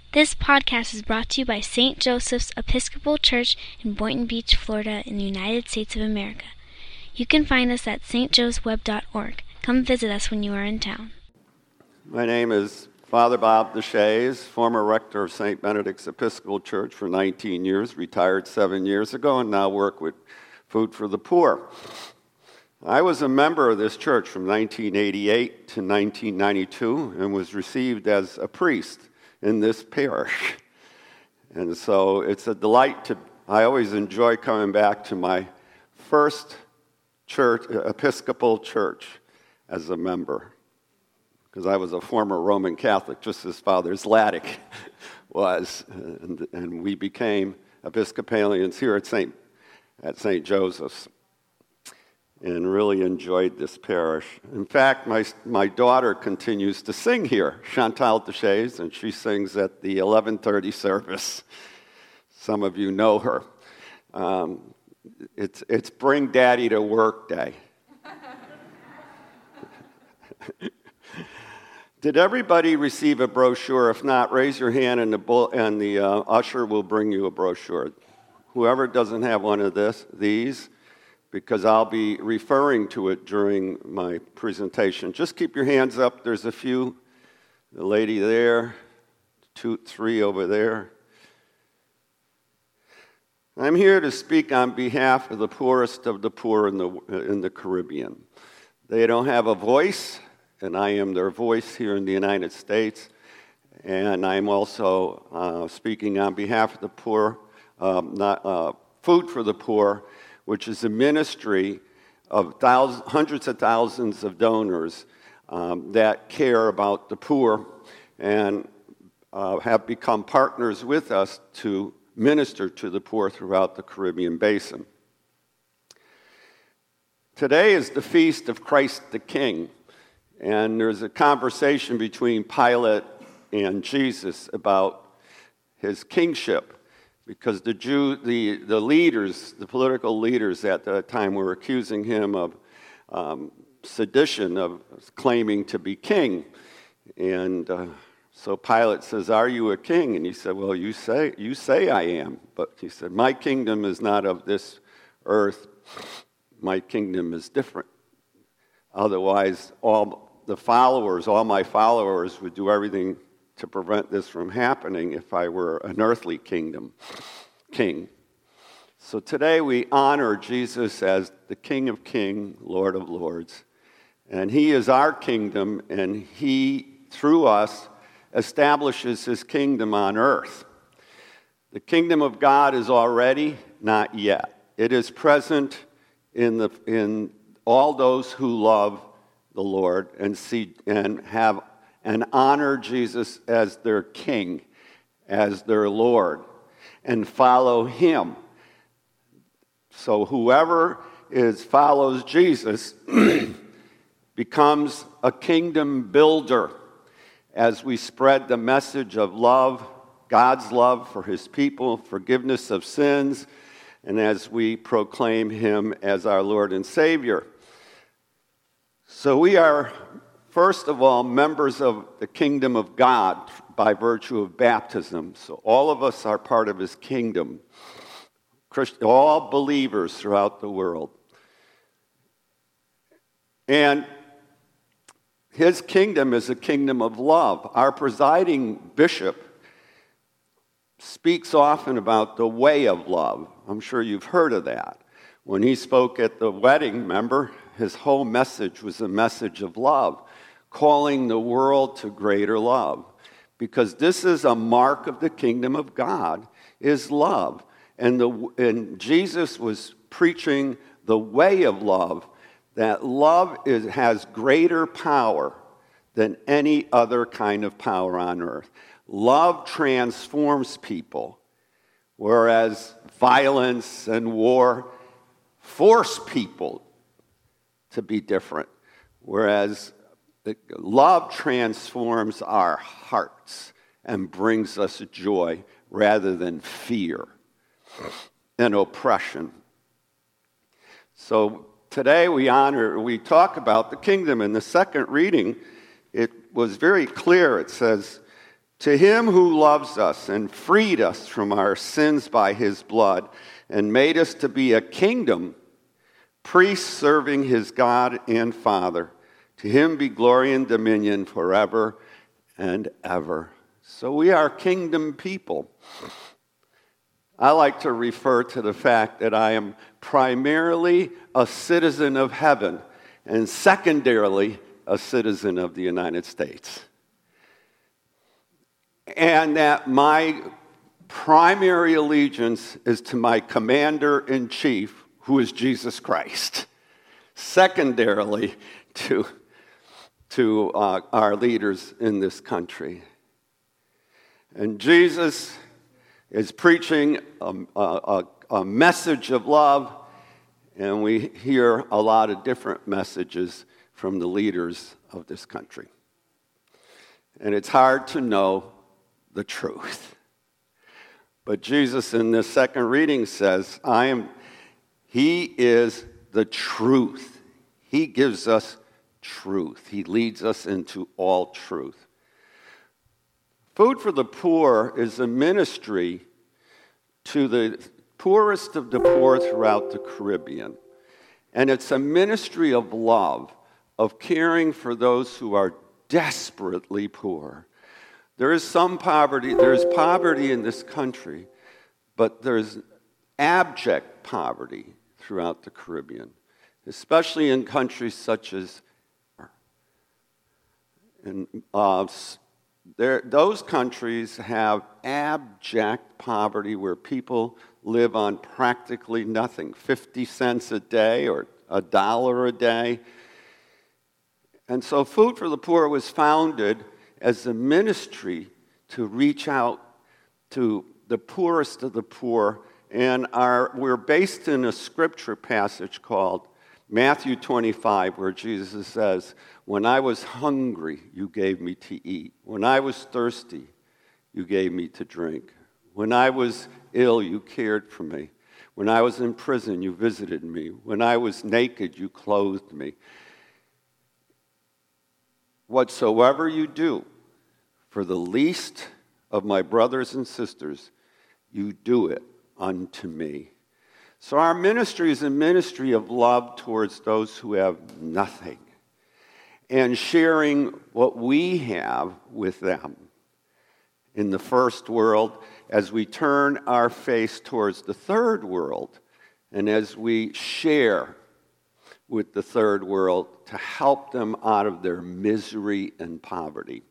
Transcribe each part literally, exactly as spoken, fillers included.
This podcast is brought to you by Saint Joseph's Episcopal Church in Boynton Beach, Florida, in the United States of America. You can find us at s t joes web dot org. Come visit us when you are in town. My name is Father Bob Deshays, former rector of Saint Benedict's Episcopal Church for nineteen years, retired seven years ago, and now work with Food for the Poor. I was a member of this church from nineteen eighty-eight to nineteen ninety-two and was received as a priest in this parish. And so it's a delight to, I always enjoy coming back to my first church, Episcopal church as a member, because I was a former Roman Catholic, just as Father Zlatic was, and, and we became Episcopalians here at Saint at Saint Joseph's, and really enjoyed this parish. In fact, my my daughter continues to sing here, Chantal Deshays, and she sings at the eleven thirty service. Some of you know her. Um, it's it's Bring Daddy to Work Day. Did everybody receive a brochure? If not, raise your hand, and the bull, and the uh, usher will bring you a brochure. Whoever doesn't have one of this, these, because I'll be referring to it during my presentation. Just keep your hands up. There's a few. The lady there, two, three over there. I'm here to speak on behalf of the poorest of the poor in the in the Caribbean. They don't have a voice, and I am their voice here in the United States. And I'm also uh, speaking on behalf of the poor, um, not, uh, Food for the Poor, which is a ministry of thousands, hundreds of thousands of donors um, that care about the poor and uh, have become partners with us to minister to the poor throughout the Caribbean basin. Today is the feast of Christ the King, and there's a conversation between Pilate and Jesus about his kingship, because the Jew, the, the leaders, the political leaders at the time were accusing him of um, sedition, of claiming to be king. And uh, so Pilate says, "Are you a king?" And he said, "Well, you say you say I am." But he said, "My kingdom is not of this earth. My kingdom is different. Otherwise, all the followers, all my followers would do everything to prevent this from happening if I were an earthly kingdom, king." So today we honor Jesus as the King of Kings, Lord of Lords. And he is our kingdom, and he, through us, establishes his kingdom on earth. The kingdom of God is already, not yet. It is present in the in all those who love the Lord and see and have and honor Jesus as their king, as their Lord, and follow him. So whoever is follows Jesus becomes a kingdom builder as we spread the message of love, God's love for his people, forgiveness of sins, and as we proclaim him as our Lord and Savior. So we are, first of all, members of the kingdom of God by virtue of baptism. So all of us are part of his kingdom, Christ, all believers throughout the world. And his kingdom is a kingdom of love. Our presiding bishop speaks often about the way of love. I'm sure you've heard of that. When he spoke at the wedding, remember, his whole message was a message of love, calling the world to greater love. Because this is a mark of the kingdom of God, is love. And, the, and Jesus was preaching the way of love, that love is, has greater power than any other kind of power on earth. Love transforms people, whereas violence and war force people to be different. Whereas love transforms our hearts and brings us joy rather than fear and oppression. So today we honor, we talk about the kingdom. In the second reading, it was very clear. It says, To him who loves us and freed us from our sins by his blood and made us to be a kingdom, priests serving his God and Father, to him be glory and dominion forever and ever. So we are kingdom people. I like to refer to the fact that I am primarily a citizen of heaven and secondarily a citizen of the United States. And that my primary allegiance is to my commander-in-chief, who is Jesus Christ. Secondarily, to, to uh, our leaders in this country. And Jesus is preaching a, a, a message of love, and we hear a lot of different messages from the leaders of this country. And it's hard to know the truth. But Jesus in this second reading says, I am, he is the truth. He gives us truth. He leads us into all truth. Food for the Poor is a ministry to the poorest of the poor throughout the Caribbean. And it's a ministry of love, of caring for those who are desperately poor. There is some poverty, there is poverty in this country, but there's abject poverty throughout the Caribbean, especially in countries such as, and uh, there, those countries have abject poverty where people live on practically nothing, fifty cents a day or a dollar a day. And so Food for the Poor was founded as a ministry to reach out to the poorest of the poor. And our, we're based in a scripture passage called Matthew twenty-five, where Jesus says, when I was hungry, you gave me to eat. When I was thirsty, you gave me to drink. When I was ill, you cared for me. When I was in prison, you visited me. When I was naked, you clothed me. Whatsoever you do for the least of my brothers and sisters, you do it unto me. So our ministry is a ministry of love towards those who have nothing and sharing what we have with them in the first world as we turn our face towards the third world and as we share with the third world to help them out of their misery and poverty.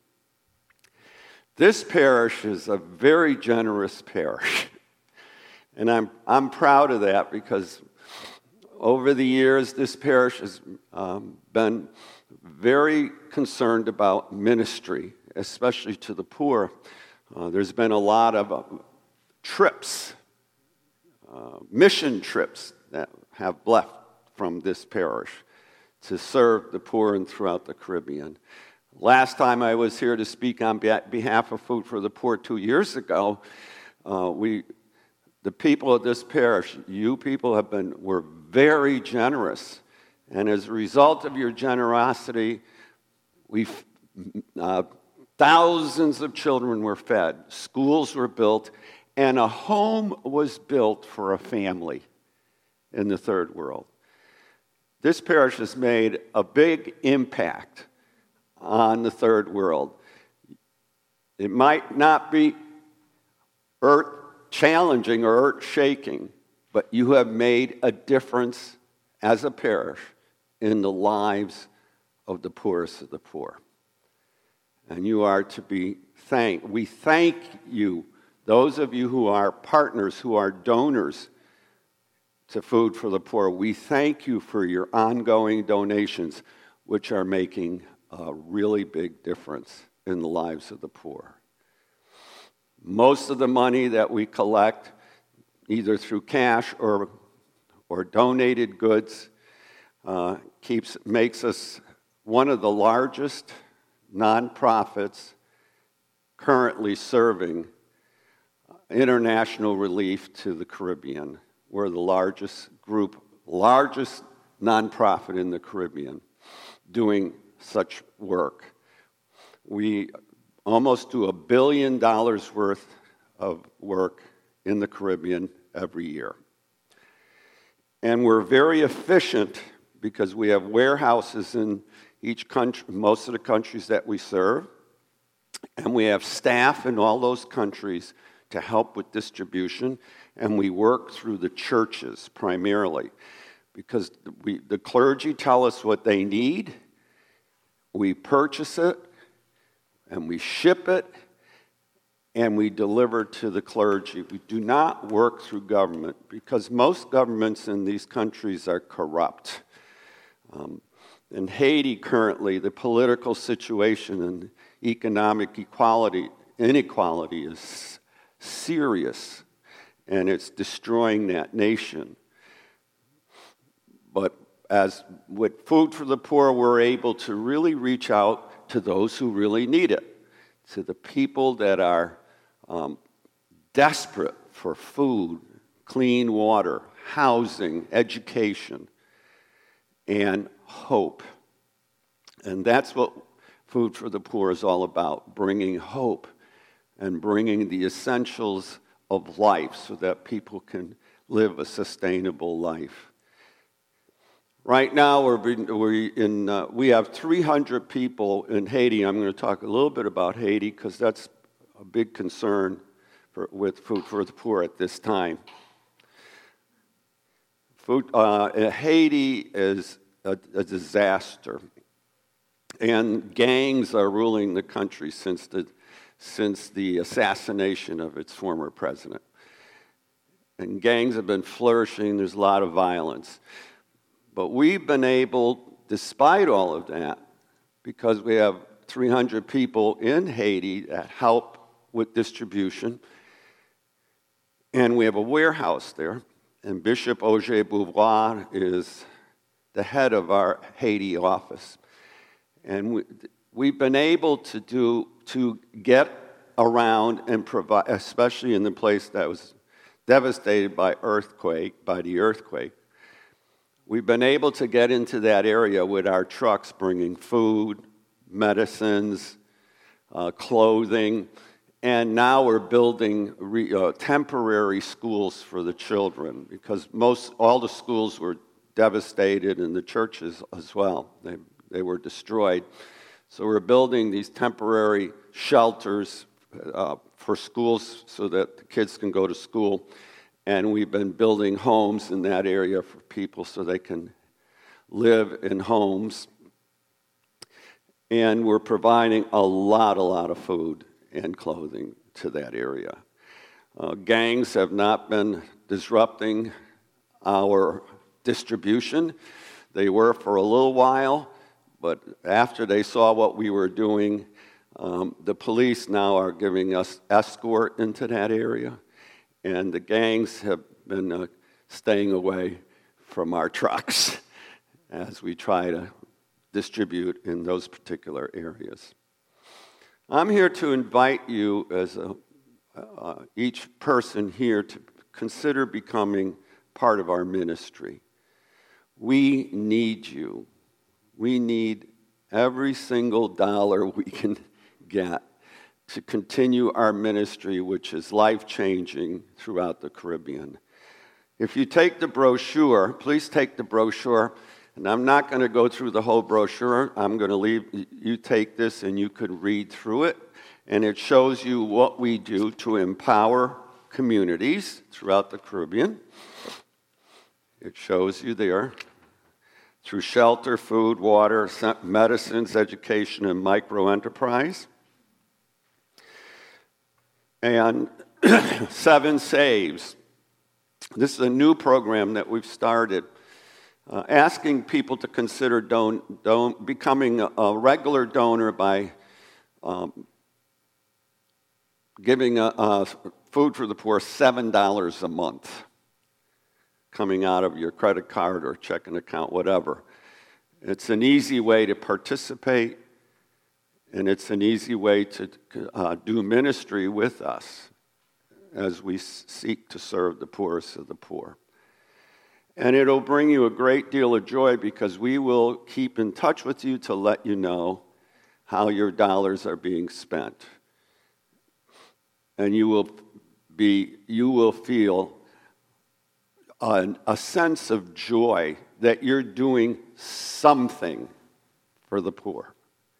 This parish is a very generous parish. And I'm, I'm proud of that because over the years, this parish has um, been very concerned about ministry, especially to the poor. Uh, there's been a lot of uh, trips, uh, mission trips that have left from this parish to serve the poor and throughout the Caribbean. Last time I was here to speak on behalf of Food for the Poor two years ago, uh, we, the people of this parish, you people have been, were very generous. And as a result of your generosity, we, uh, thousands of children were fed, schools were built, and a home was built for a family in the third world. This parish has made a big impact on the third world. It might not be earth-challenging or earth-shaking, but you have made a difference as a parish in the lives of the poorest of the poor. And you are to be thanked. We thank you, those of you who are partners, who are donors to Food for the Poor. We thank you for your ongoing donations, which are making a really big difference in the lives of the poor. Most of the money that we collect, either through cash or, or donated goods, uh, keeps makes us one of the largest nonprofits currently serving international relief to the Caribbean. We're the largest group, largest nonprofit in the Caribbean doing such work. We almost do a billion dollars worth of work in the Caribbean every year. And we're very efficient because we have warehouses in each country, most of the countries that we serve, and we have staff in all those countries to help with distribution, and we work through the churches primarily because we, the clergy tell us what they need, we purchase it, and we ship it, and we deliver to the clergy. We do not work through government because most governments in these countries are corrupt. Um, in Haiti currently, the political situation and economic equality, inequality is serious, and it's destroying that nation. But as with Food for the Poor, we're able to really reach out to those who really need it, to the people that are um, desperate for food, clean water, housing, education, and hope. And that's what Food for the Poor is all about, bringing hope and bringing the essentials of life so that people can live a sustainable life. Right now, we're, we're in, uh, we have three hundred people in Haiti. I'm going to talk a little bit about Haiti because that's a big concern for, with Food for the Poor at this time. Food, uh, Haiti is a, a disaster, and gangs are ruling the country since the, since the assassination of its former president. And gangs have been flourishing. There's a lot of violence. But we've been able, despite all of that, because we have three hundred people in Haiti that help with distribution, and we have a warehouse there, and Bishop Auger Beauvoir is the head of our Haiti office. And we, we've been able to do, to get around and provide, especially in the place that was devastated by earthquake, by the earthquake, we've been able to get into that area with our trucks bringing food, medicines, uh, clothing, and now we're building re, uh, temporary schools for the children because most, all the schools were devastated and the churches as well. They, they were destroyed. So we're building these temporary shelters uh, for schools so that the kids can go to school. And we've been building homes in that area for people so they can live in homes. And we're providing a lot, a lot of food and clothing to that area. Uh, gangs have not been disrupting our distribution. They were for a little while, but after they saw what we were doing, um, the police now are giving us escort into that area. And the gangs have been uh, staying away from our trucks as we try to distribute in those particular areas. I'm here to invite you, as a, uh, each person here, to consider becoming part of our ministry. We need you. We need every single dollar we can get to continue our ministry, which is life-changing throughout the Caribbean. If you take the brochure, please take the brochure, and I'm not going to go through the whole brochure. I'm going to leave, you take this and you could read through it, and it shows you what we do to empower communities throughout the Caribbean. It shows you there through shelter, food, water, medicines, education, and micro-enterprise. And Seven Saves. This is a new program that we've started, uh, asking people to consider don, don, becoming a, a regular donor by um, giving a, a Food for the Poor seven dollars a month, coming out of your credit card or checking account, whatever. It's an easy way to participate. And it's an easy way to uh, do ministry with us as we seek to serve the poorest of the poor. And it'll bring you a great deal of joy because we will keep in touch with you to let you know how your dollars are being spent. and you will be, you will feel a, a sense of joy that you're doing something for the poor.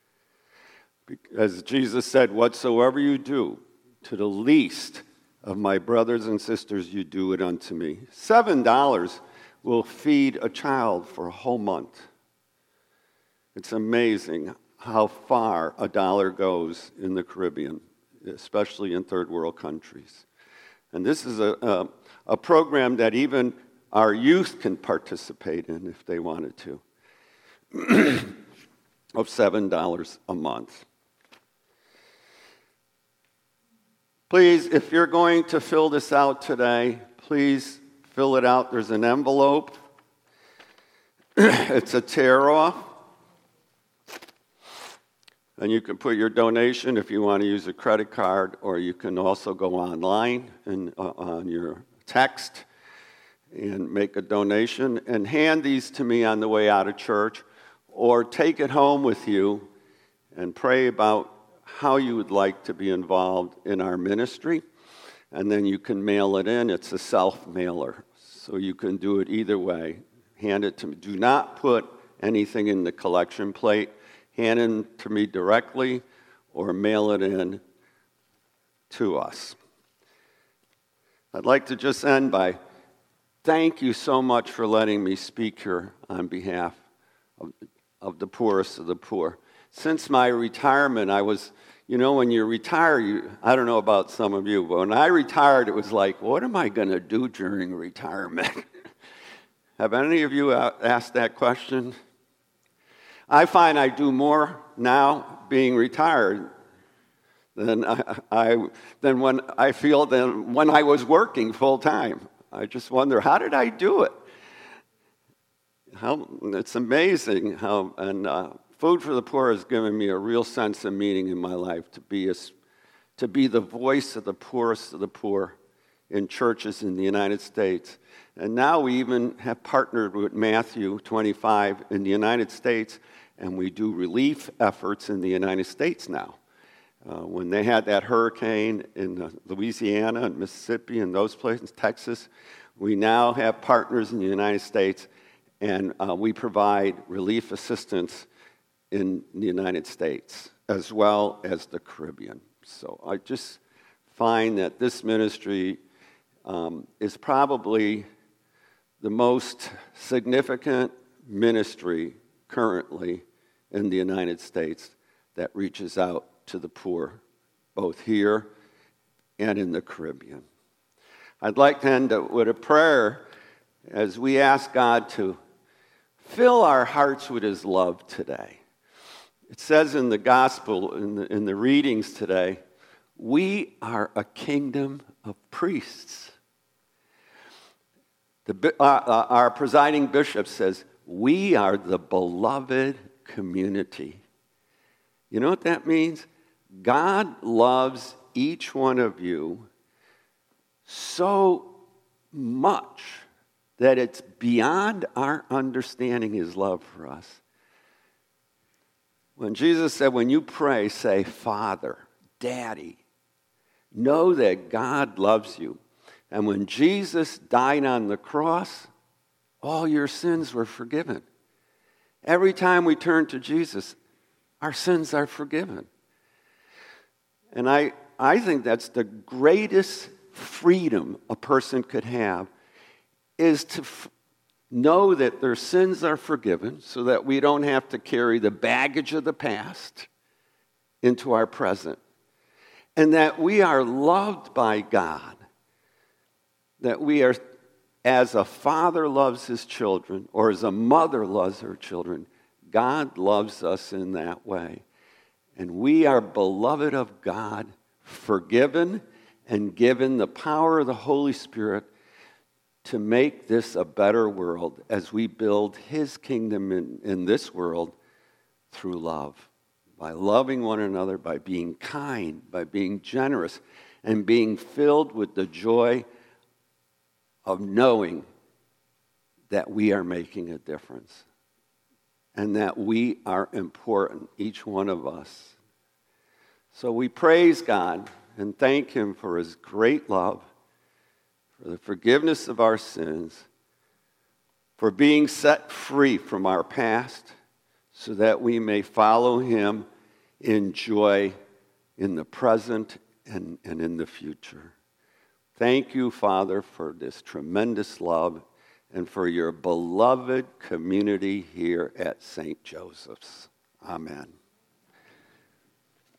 As Jesus said, whatsoever you do to the least of my brothers and sisters, you do it unto me. Seven dollars will feed a child for a whole month. It's amazing how far a dollar goes in the Caribbean, especially in third world countries. And this is a, a, a program that even our youth can participate in if they wanted to, of seven dollars a month. Please, if you're going to fill this out today, please fill it out. There's an envelope. It's a tear-off. And you can put your donation if you want to use a credit card, or you can also go online and uh, on your text and make a donation and hand these to me on the way out of church, or take it home with you and pray about how you would like to be involved in our ministry, and then you can mail it in. It's a self-mailer, so you can do it either way. Hand it to me. Do not put anything in the collection plate. Hand it to me directly or mail it in to us. I'd like to just end by thank you so much for letting me speak here on behalf of, of the poorest of the poor. Since my retirement, I was, you know, when you retire, you, I don't know about some of you, but when I retired, it was like, what am I going to do during retirement? Have any of you asked that question? I find I do more now being retired than I, I than when I feel than when I was working full time. I just wonder, how did I do it? How it's amazing how and. Uh, Food for the Poor has given me a real sense of meaning in my life, to be, a, to be the voice of the poorest of the poor in churches in the United States. And now we even have partnered with Matthew twenty-five in the United States, and we do relief efforts in the United States now. Uh, when they had that hurricane in uh, Louisiana and Mississippi and those places, Texas, we now have partners in the United States, and uh, we provide relief assistance in the United States, as well as the Caribbean. So I just find that this ministry um, is probably the most significant ministry currently in the United States that reaches out to the poor, both here and in the Caribbean. I'd like to end with a prayer as we ask God to fill our hearts with His love today. It says in the gospel, in the, in the readings today, we are a kingdom of priests. The, uh, uh, our presiding bishop says, we are the beloved community. You know what that means? God loves each one of you so much that it's beyond our understanding His love for us. When Jesus said, when you pray, say, Father, Daddy, know that God loves you. And when Jesus died on the cross, all your sins were forgiven. Every time we turn to Jesus, our sins are forgiven. And I, I think that's the greatest freedom a person could have, is to f- know that their sins are forgiven so that we don't have to carry the baggage of the past into our present. And that we are loved by God. That we are, as a father loves his children, or as a mother loves her children, God loves us in that way. And we are beloved of God, forgiven, and given the power of the Holy Spirit to make this a better world as we build His kingdom in, in this world through love. By loving one another, by being kind, by being generous, and being filled with the joy of knowing that we are making a difference and that we are important, each one of us. So we praise God and thank him for his great love, for the forgiveness of our sins, for being set free from our past so that we may follow him in joy in the present and, and in the future. Thank you, Father, for this tremendous love and for your beloved community here at Saint Joseph's. Amen.